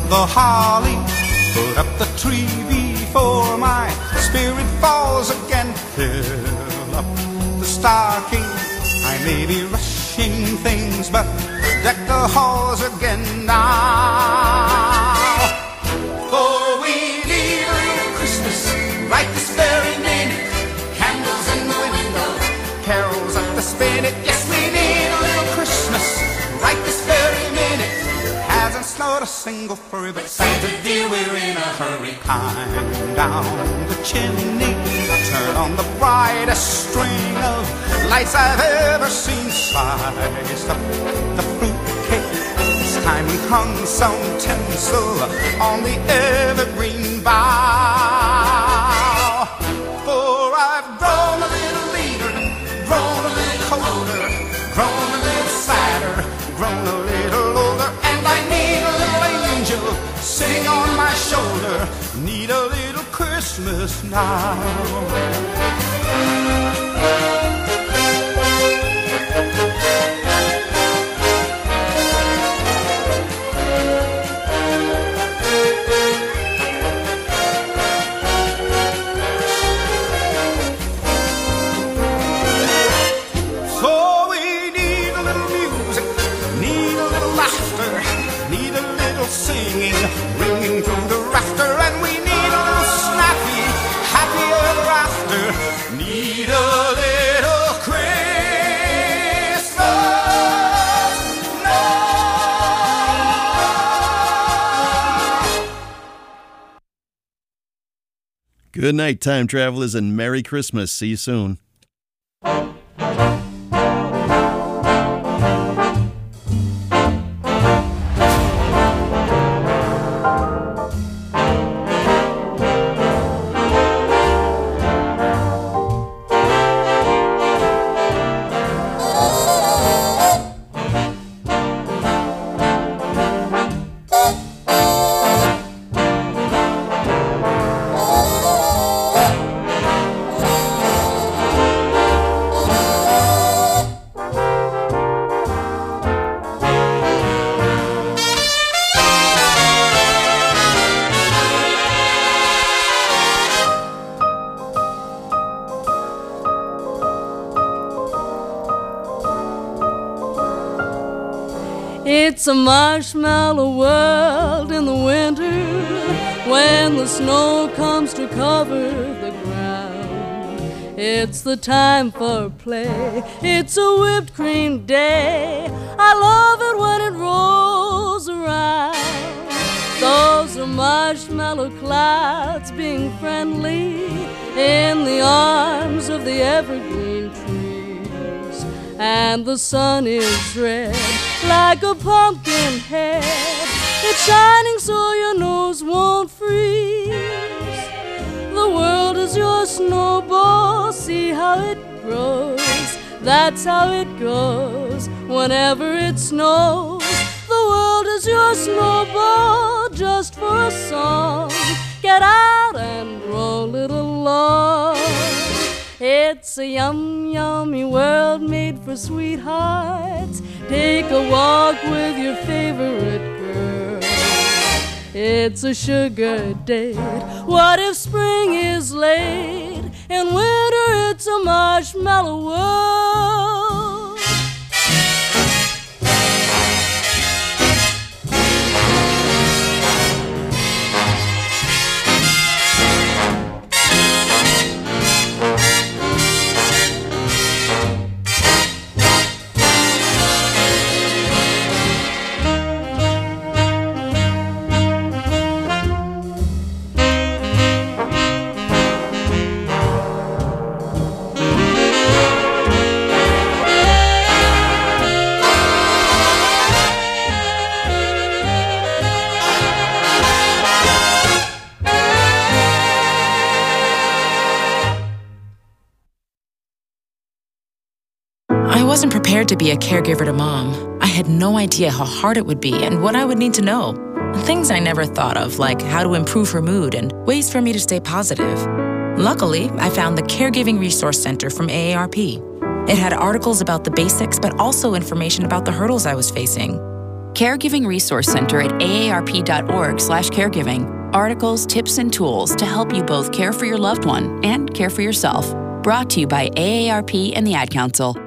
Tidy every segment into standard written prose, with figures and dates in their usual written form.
the holly, put up the tree before my spirit falls again. Fill up the stocking, I may be rushing things, but deck the halls again now. For we need a little Christmas right this very minute. Candles in the window, carols up the spinet. Yes, we need a little Christmas right this very minute. Hasn't snowed a single flurry, but Santa dear, we're in a hurry. Climb down the chimney, turn on the brightest string of lights I've ever seen. Sliced up the fruitcake, this time we hung some tinsel on the evergreen bough. For I've grown a little leaner, grown a little colder, grown a little sadder, grown a little older, and I need a little angel sitting on my shoulder. Need a little Christmas now. Singing, ringing through the rafter, and we need a little snappy, happy ever after. Need a little Christmas now. Good night, time travelers, and Merry Christmas. See you soon. It's a marshmallow world in the winter when the snow comes to cover the ground. It's the time for play, it's a whipped cream day. I love it when it rolls around. Those are marshmallow clouds being friendly in the arms of the evergreen trees. And the sun is red like a pumpkin head. It's shining so your nose won't freeze. The world is your snowball, see how it grows. That's how it goes whenever it snows. The world is your snowball just for a song. Get out and roll it along. It's a yum, yummy world made for sweethearts. Take a walk with your favorite girl. It's a sugar date. What if spring is late? In winter it's a marshmallow world. I wasn't prepared to be a caregiver to Mom. I had no idea how hard it would be and what I would need to know. Things I never thought of, like how to improve her mood and ways for me to stay positive. Luckily, I found the Caregiving Resource Center from AARP. It had articles about the basics, but also information about the hurdles I was facing. Caregiving Resource Center at aarp.org/caregiving. Articles, tips, and tools to help you both care for your loved one and care for yourself. Brought to you by AARP and the Ad Council.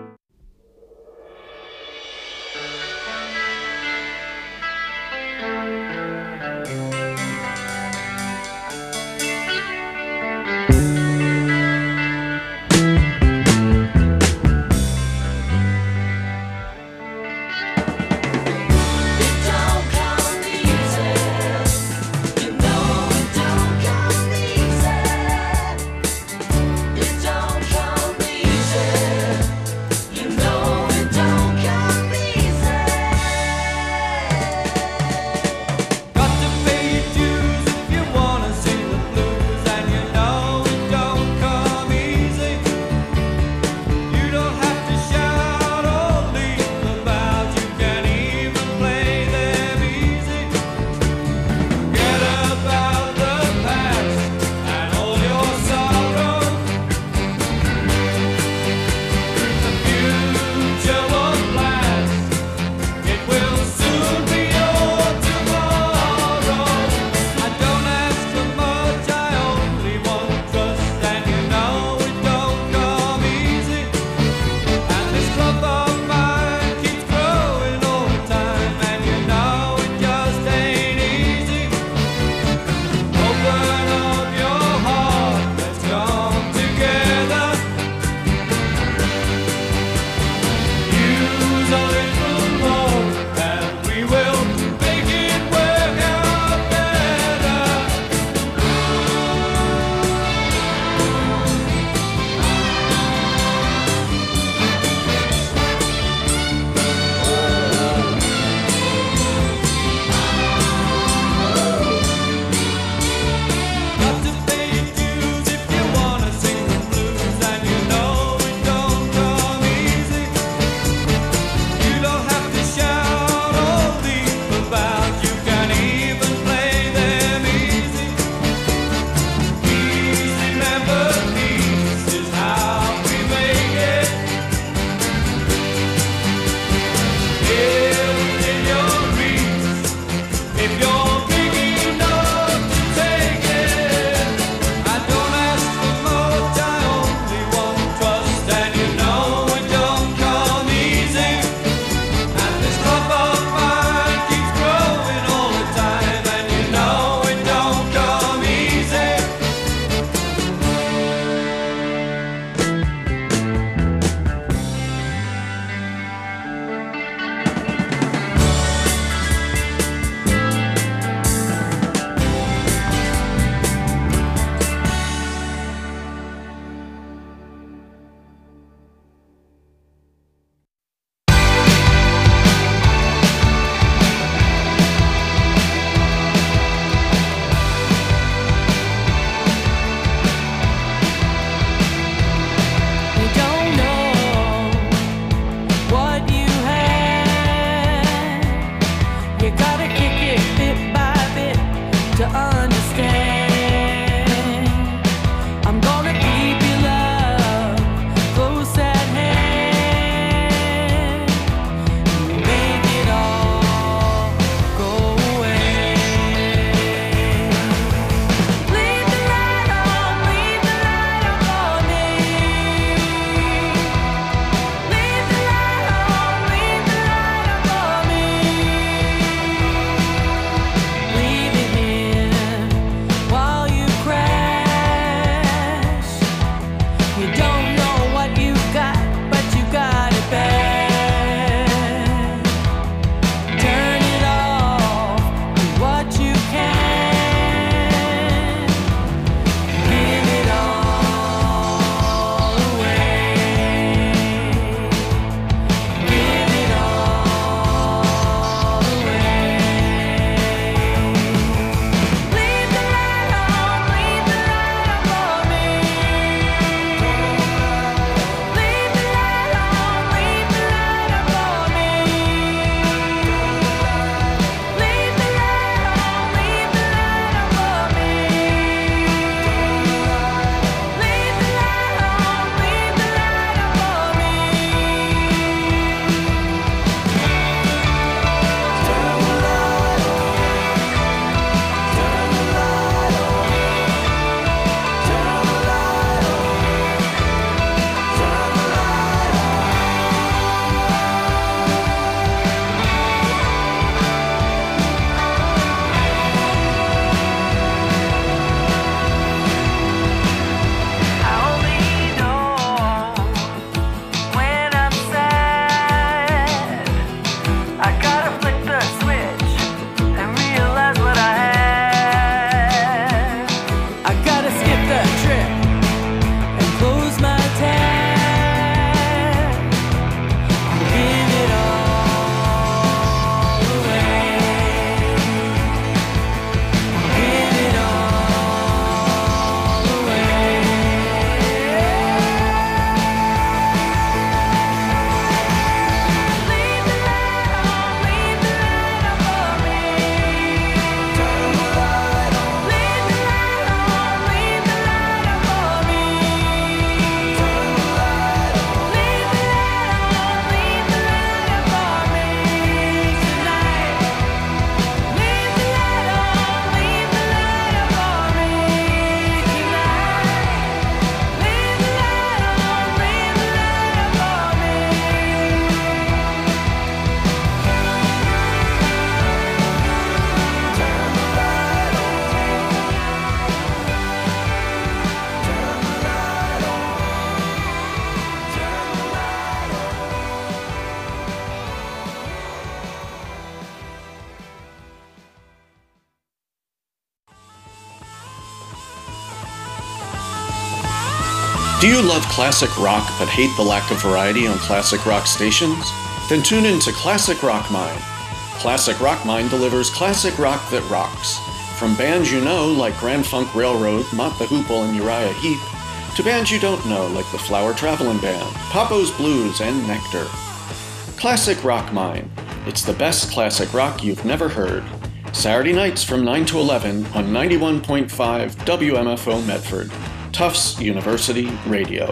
Do you love classic rock but hate the lack of variety on classic rock stations? Then tune in to Classic Rock Mine. Classic Rock Mine delivers classic rock that rocks. From bands you know like Grand Funk Railroad, Mott the Hoople, and Uriah Heep, to bands you don't know like the Flower Travelin' Band, Papo's Blues, and Nectar. Classic Rock Mine. It's the best classic rock you've never heard. Saturday nights from 9 to 11 on 91.5 WMFO Medford. Tufts University Radio.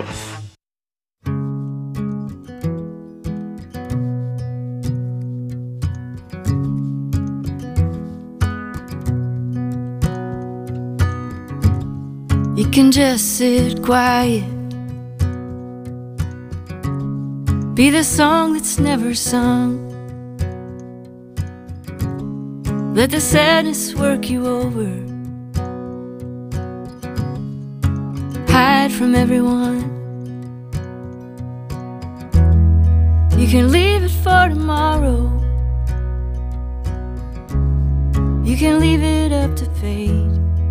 You can just sit quiet, be the song that's never sung. Let the sadness work you over, hide from everyone. You can leave it for tomorrow, you can leave it up to fate.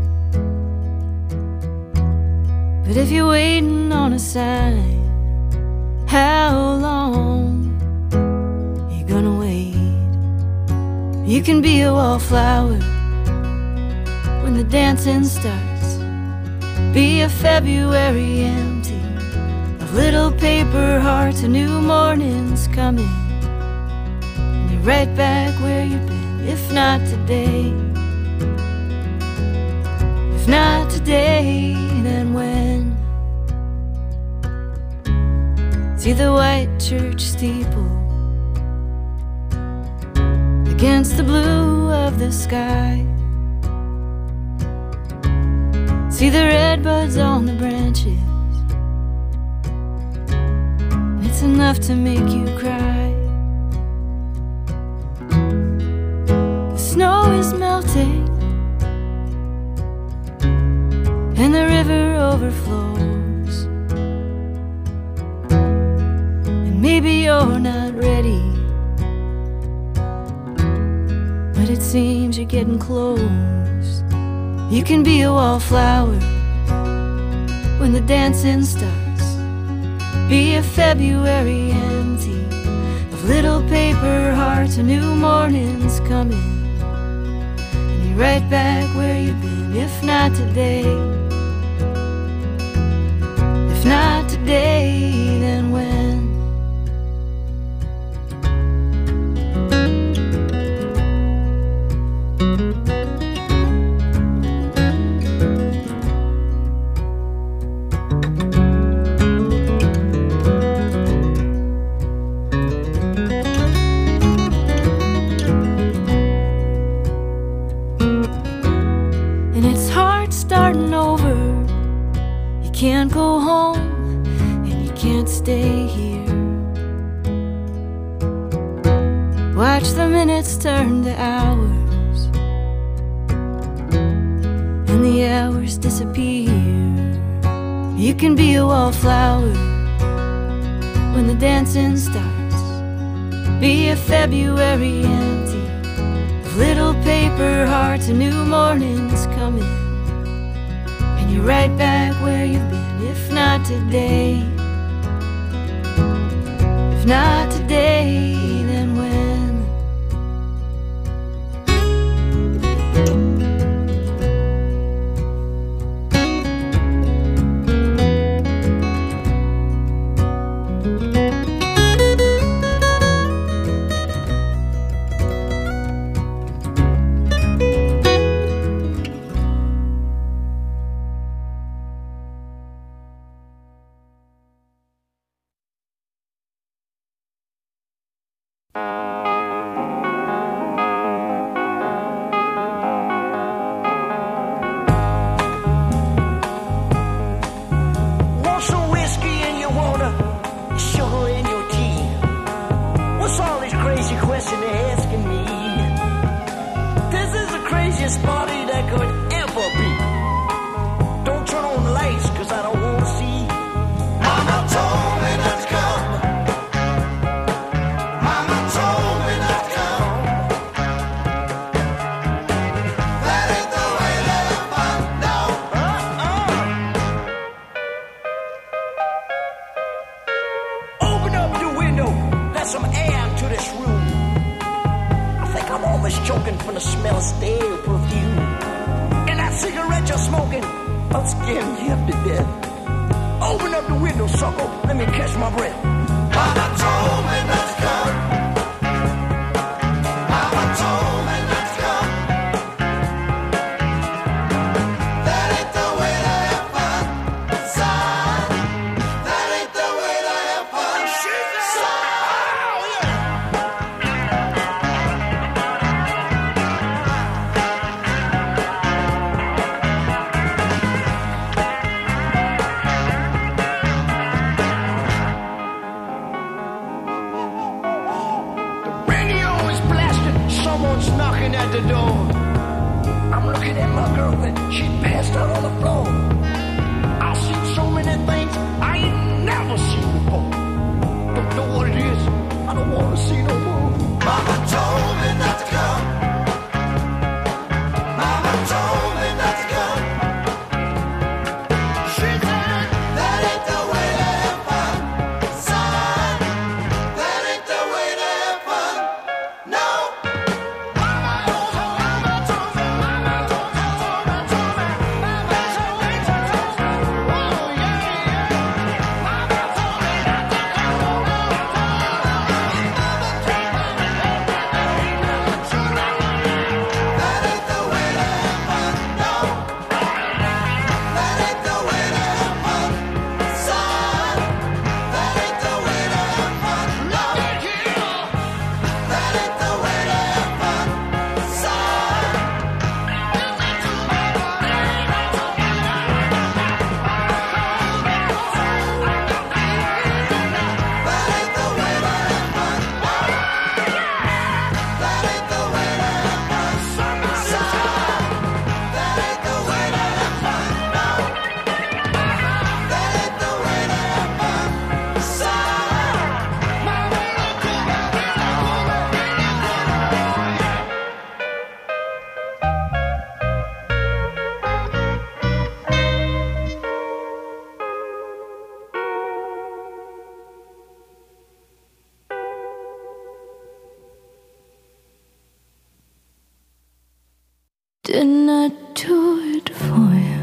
But if you're waiting on a sign, how long you gonna wait? You can be a wallflower when the dancing starts. Be a February empty of little paper hearts. A new morning's coming, and you're right back where you've been. If not today, if not today, then when? See the white church steeple against the blue of the sky. See the red buds on the branches, it's enough to make you cry. The snow is melting and the river overflows, and maybe you're not ready, but it seems you're getting close. You can be a wallflower when the dancing starts. Be a February empty of little paper hearts. A new morning's coming, and you're right back where you've been. If not today, if not today, then when? Can't go home and you can't stay here. Watch the minutes turn to hours, and the hours disappear. You can be a wallflower when the dancing starts. Be a February empty of little paper hearts. A new morning's coming, you're right back where you've been. If not today, if not today, then when? from the smell of stale perfume. And that cigarette you're smoking, I'm scaring you up to death. Open up the window, sucker, let me catch my breath. Mama told me not to come. Mama told me not to come. That ain't the way to have fun, son. That ain't the way to have fun, son. Someone's knocking at the door. I'm looking at my girlfriend, she passed out on the floor. I've seen so many things I ain't never seen before. Don't know what it is, I don't want to see no more. Mama told me not to come. Mama told me not to come. She said, that ain't the way to have fun, son. That ain't the way to have fun, no. Didn't I do it for you?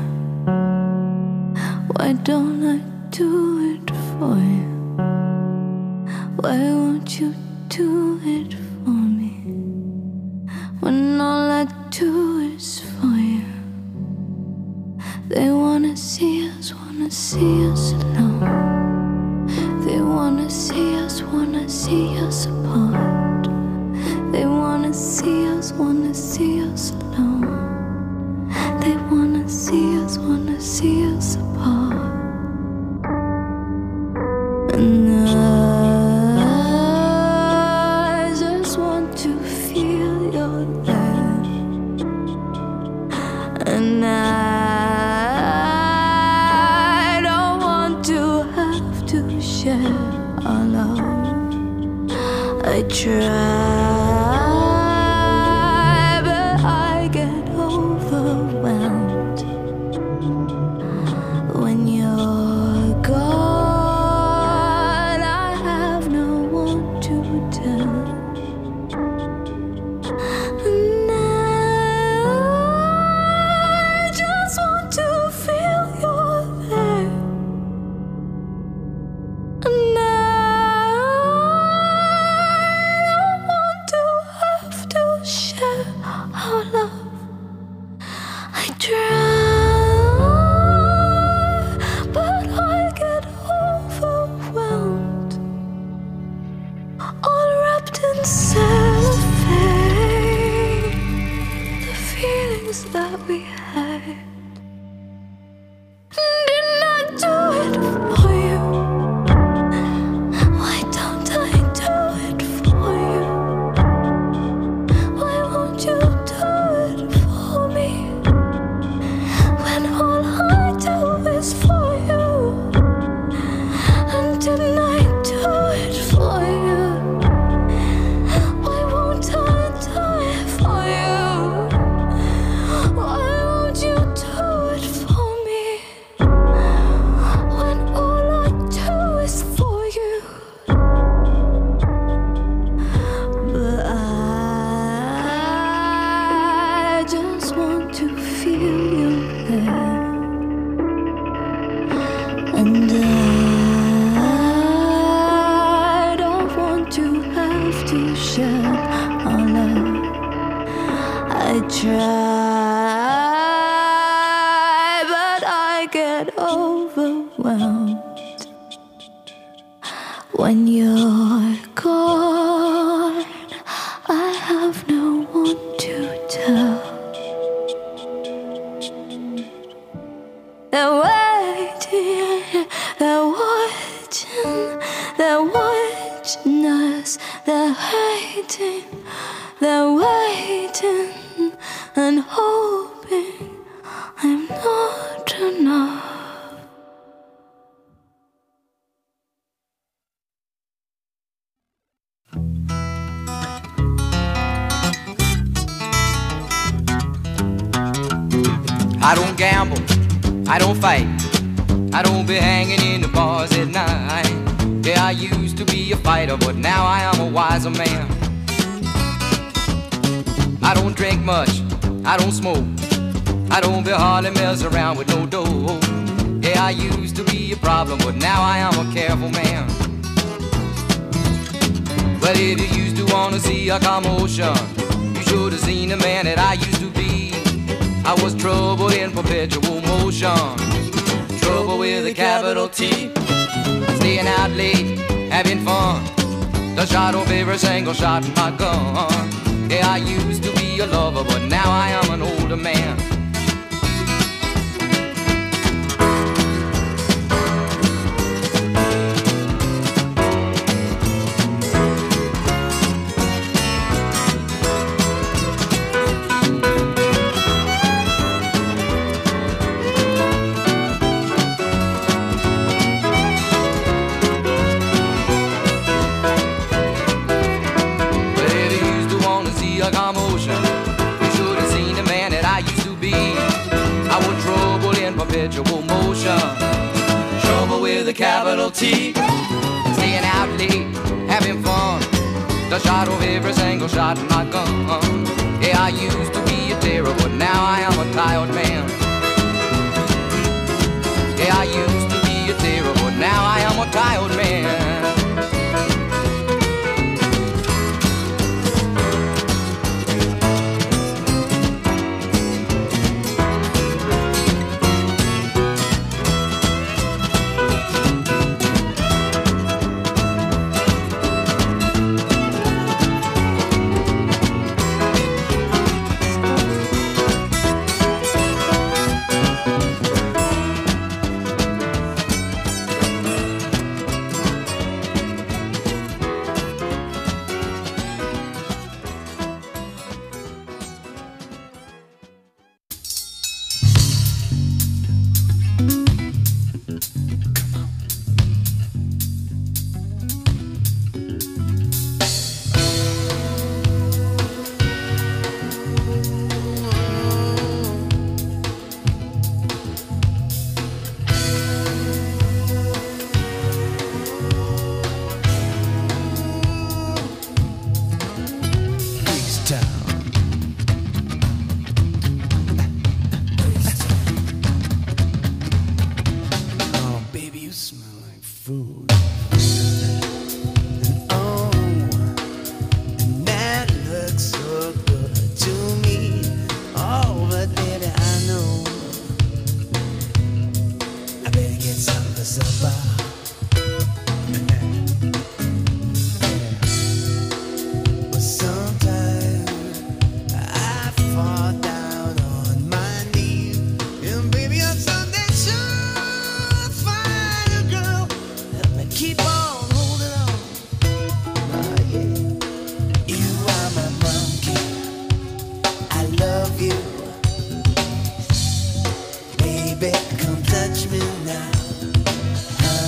Why don't I do it for you? Why won't you do it for me? When all I do is for you. They wanna see us alone. They wanna see us apart. They wanna see us alone. They wanna see us apart. And I just want to feel your love. And I don't want to have to share our love. I try. When you're gone, I have no one to tell. And I just want to feel you're there. And I don't want to try, but I get overwhelmed when you're gone. I have no one to tell. They're waiting, they're watching, they're watching us. They're waiting, they're waiting and hoping I'm not enough. I don't gamble, I don't fight, I don't be hanging in the bars at night. Yeah, I used to be a fighter, but now I am a wiser man. I don't drink much, I don't smoke, I don't be hardly mess around with no dough. Yeah, I used to be a problem, but now I am a careful man. Well, if you used to wanna see a commotion, you should have seen the man that I used to be. I was trouble in perpetual motion, trouble with a capital T. Staying out late, having fun, the shot of every single shot in my gun. Yeah, I used to be a lover, but now I am an older man. Perpetual motion, trouble with a capital T. Staying out late, having fun, the shot of every single shot in my gun. Yeah, I used to be a terror, but now I am a tired man. Yeah, I used to be a terror, but now I am a tired man. Come touch me now.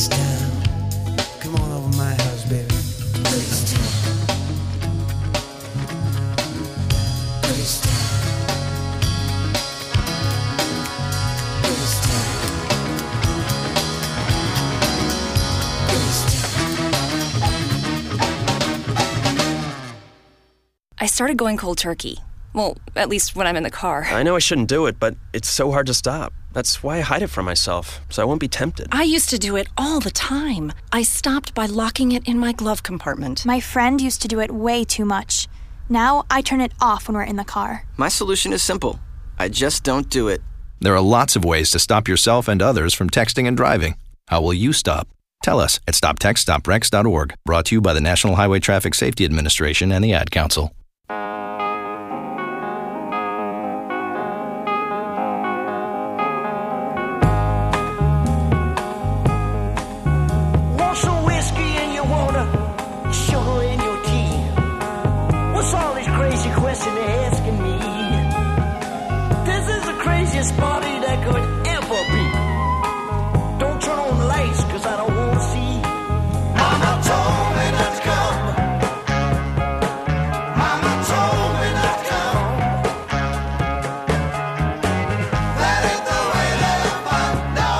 Come on over my house, baby. I started going cold turkey. Well, at least when I'm in the car. I know I shouldn't do it, but it's so hard to stop. That's why I hide it from myself, so I won't be tempted. I used to do it all the time. I stopped by locking it in my glove compartment. My friend used to do it way too much. Now I turn it off when we're in the car. My solution is simple. I just don't do it. There are lots of ways to stop yourself and others from texting and driving. How will you stop? Tell us at stoptextstoprex.org. Brought to you by the National Highway Traffic Safety Administration and the Ad Council. Want some whiskey in your water, sugar in your tea? What's all these crazy questions they're asking me? This is the craziest party that could ever be. Don't turn on the lights, cause I don't want to see. Mama told me not to come. Mama told me not to come. That ain't the way to have fun, no.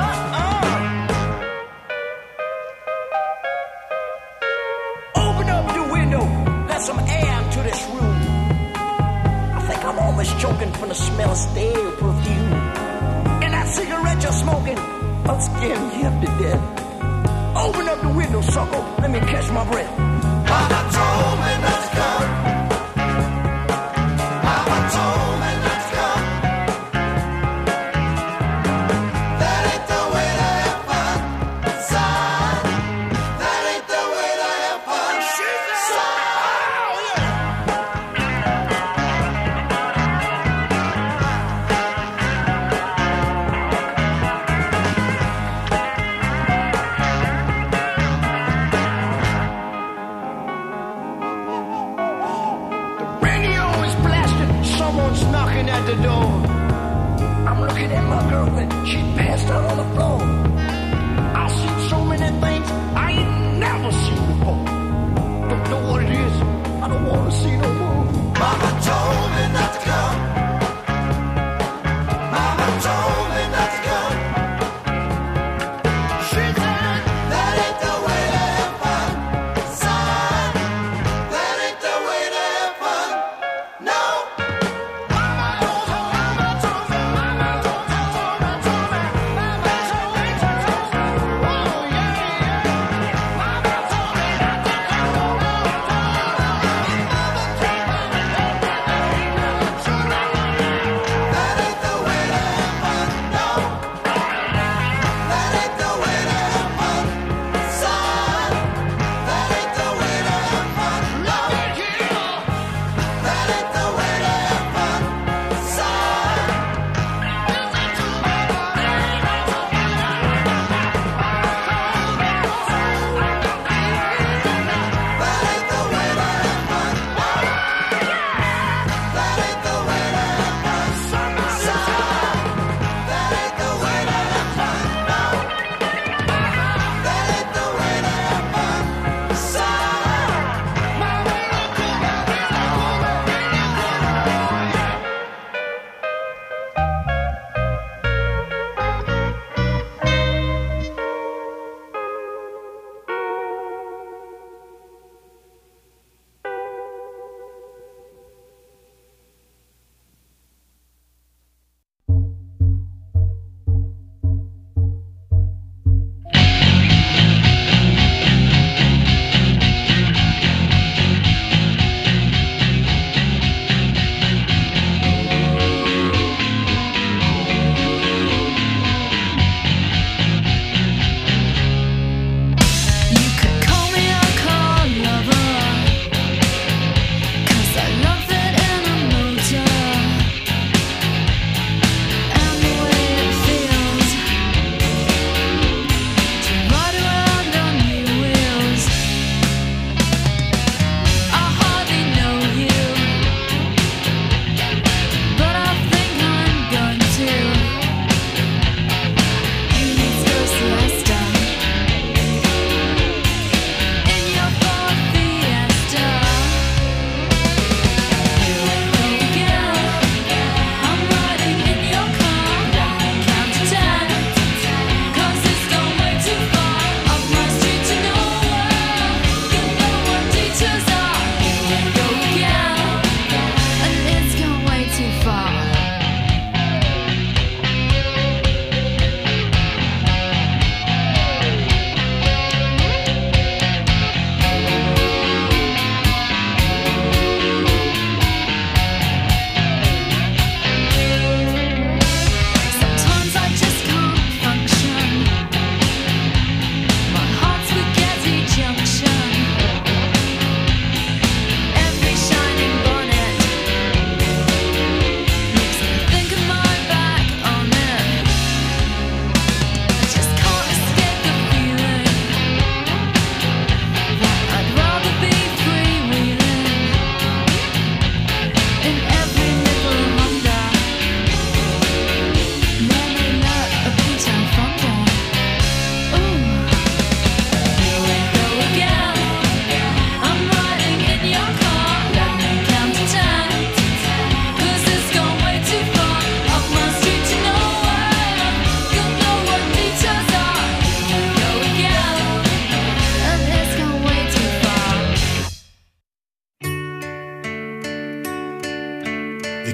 Open up the window, let some air into this room. I think I'm almost choking from the smell of stale perfume. And that cigarette you're smoking, I'm scaring you up to death. Open up the window, sucker, let me catch my breath. Mama told me not to come. Mama told me not to come. That ain't the way to have fun, son. That ain't the way to have fun, son. Radio is blasting, someone's knocking at the door. I'm looking at my girlfriend, she passed out on the floor. I seen so many things I ain't never seen before. Don't know what it is, I don't want to see no more. Mama told me not to come. Mama told me not to come. She said, that ain't the way to have fun, son. That ain't the way to have fun, no. Mama told me, mama told me, mama told me, mama told me, mama told me.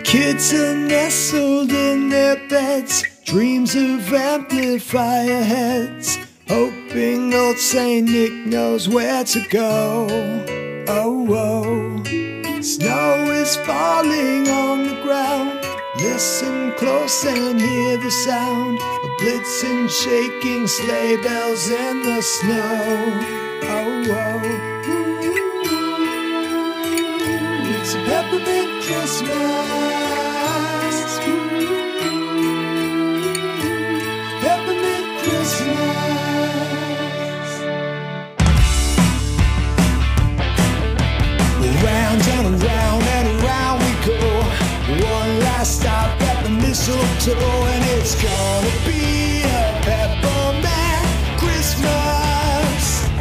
Kids are nestled in their beds, dreams of amplifier heads, hoping old Saint Nick knows where to go. Oh, oh. Snow is falling on the ground. Listen close and hear the sound of blitzing, shaking sleigh bells in the snow. Oh, oh. It's a peppermint Christmas. Peppermint Christmas. Round and around we go. One last stop at the mistletoe, and it's gonna be a peppermint Christmas.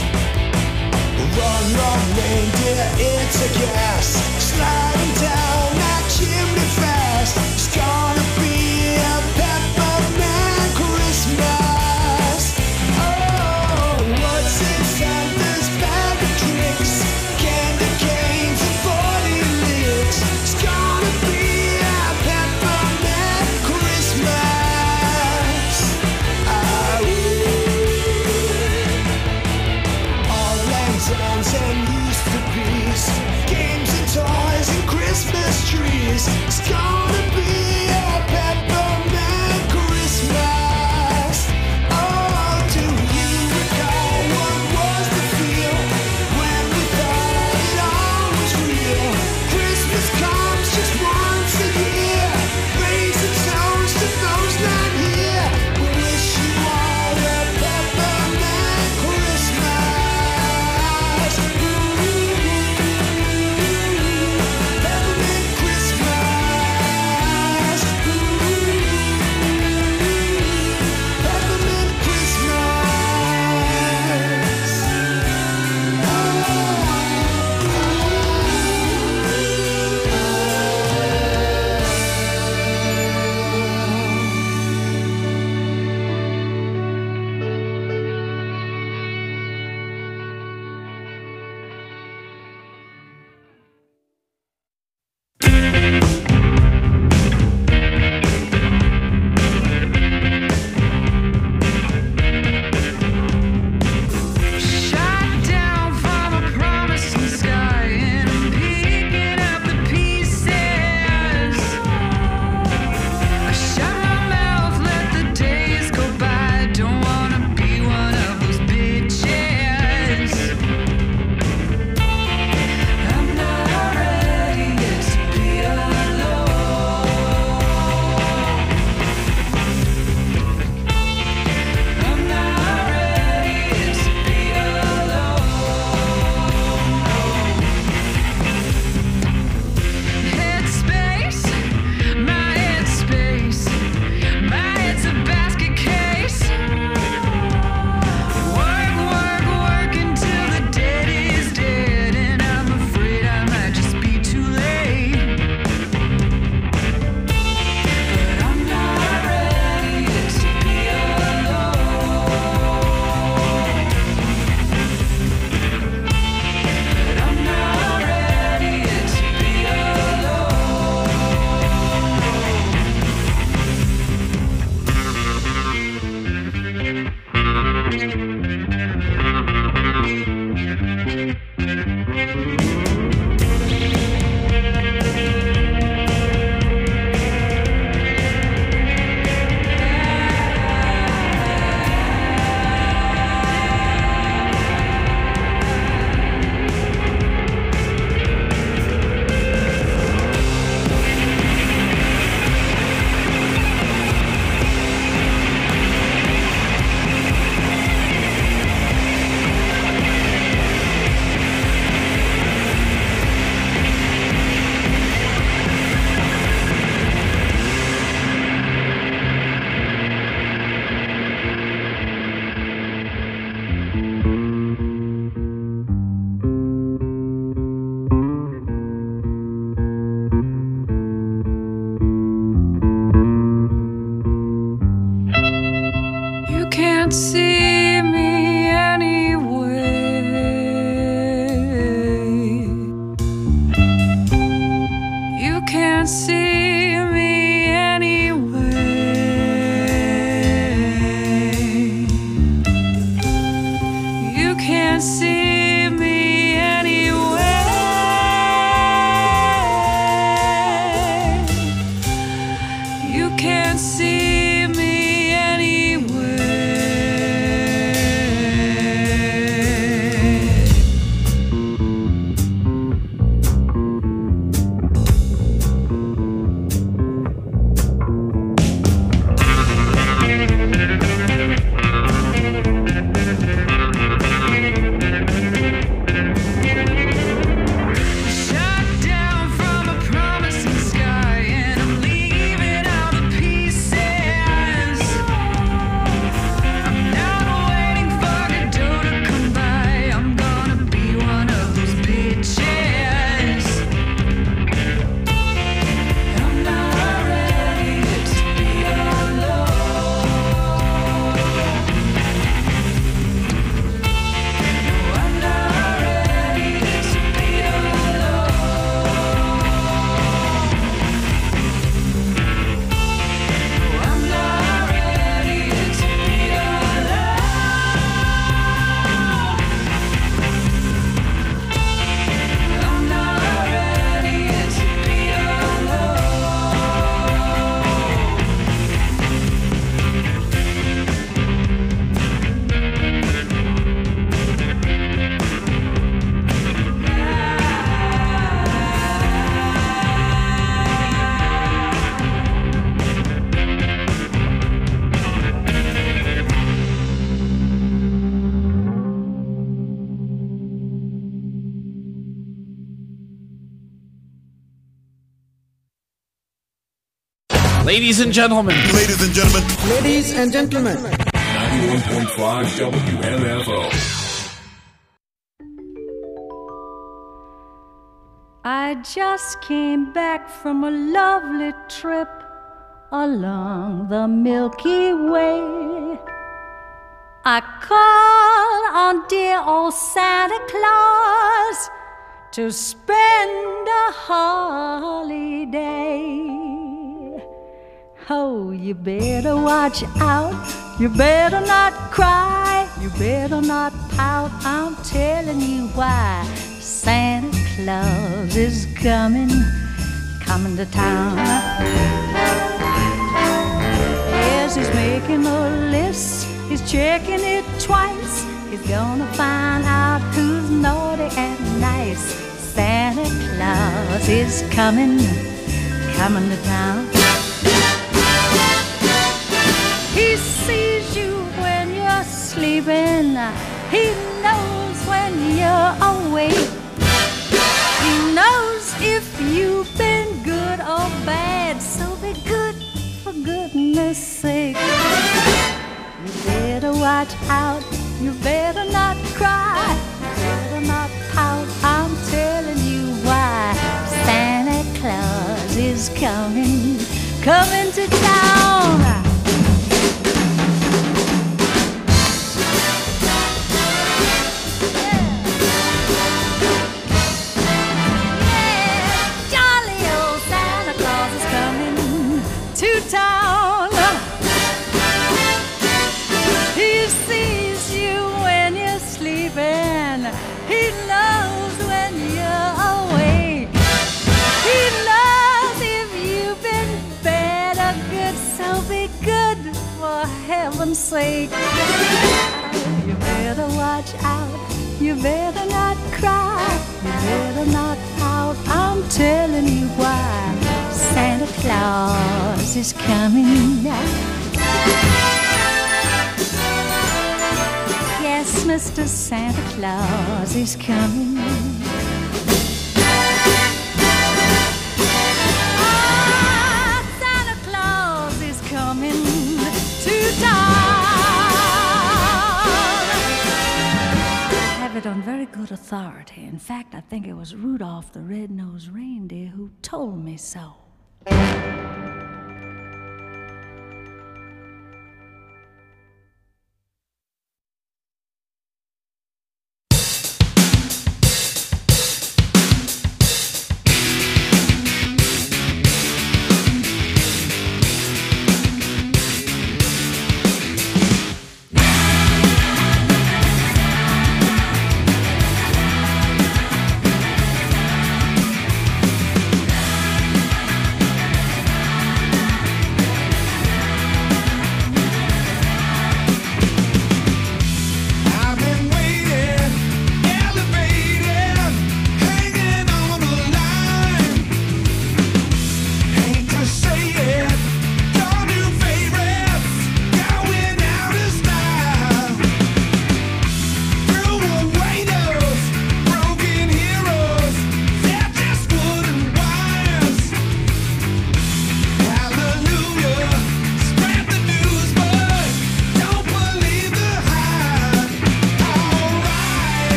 Run, run, reindeer, it's a gas, sliding down that chimney fast. It's gonna be a peppermint Christmas. Oh, what's in Santa's bag of tricks? Candy canes and 40 licks. It's gonna be a peppermint Christmas. All lanterns and used to be's, games and toys and Christmas trees. It's gonna be a peppermint Christmas. Oh, do you recall what was the feel when we thought it all was real? Christmas comes just once a year. Raise a toast to those not here. We wish you all a peppermint Christmas. Peppermint Christmas. Peppermint Shot down from a promising sky and I'm picking up the pieces. I shut my mouth, let the days go by. Don't wanna be one of those bitches. I'm not ready yet to be alone. I'm not ready yet to be Headspace, my headspace, my head's a basket case. Work, work, work until the dead is dead, and I'm afraid I might just be too late. But I'm not ready yet to be alone. But I'm not ready yet to be You can't see me anyway. You can't see can't see me anyway. You can't see me anyway. Ladies and gentlemen. Ladies and gentlemen. Ladies and gentlemen. 91.5 WMFO. I just came back from a lovely trip along the Milky Way. I called on dear old Santa Claus to spend a holiday. Oh, you better watch out, you better not cry, you better not pout, I'm telling you why. Santa Claus is coming to town. Yes, he's making a list, he's checking it twice. He's gonna find out who's naughty and nice. Santa Claus is coming to town. He sees you when you're sleeping. He knows when you're awake. He knows if you've been good or bad. So be good, for goodness sake. You better watch out. You better not cry. You better not pout. I'm telling you why. Santa Claus is coming to town. Town. He sees you when you're sleeping. He knows when you're awake. He knows if you've been bad or good. So be good, for heaven's sake. You better watch out. You better not cry. You better not pout. I'm telling you why. Santa Claus is coming. Yes, Mr. Santa Claus is coming. Ah, Santa Claus is coming to town. I have it on very good authority. In fact, I think it was Rudolph the Red-Nosed Reindeer who told me so.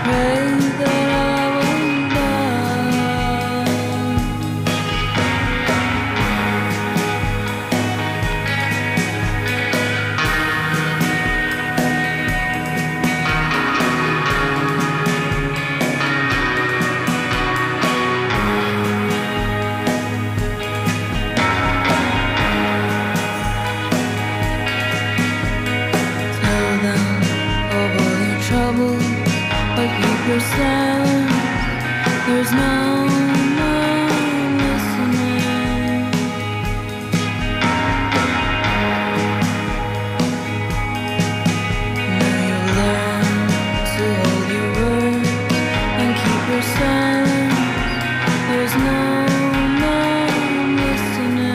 pray that I won't die. Tell them of all your trouble, but keep your silence. There's no one listening. Now you learn to hold your words and keep your silence. There's no one listening.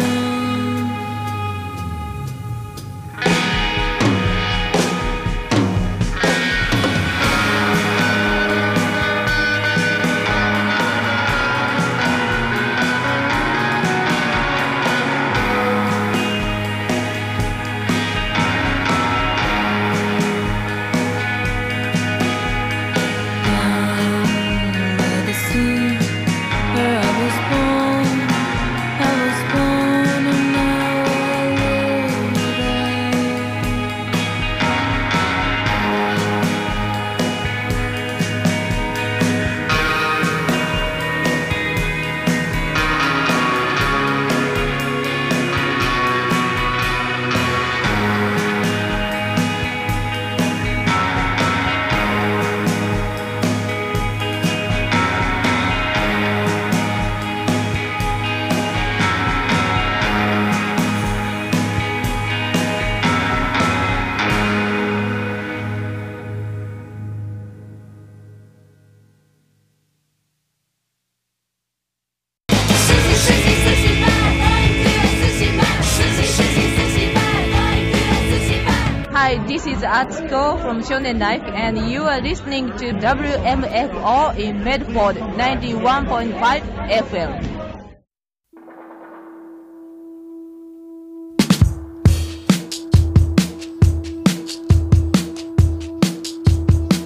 By the sea where I was born and now I live there. Hi, this is Atsuko from Shonen Life, and you are listening to WMFO in Medford 91.5 FM.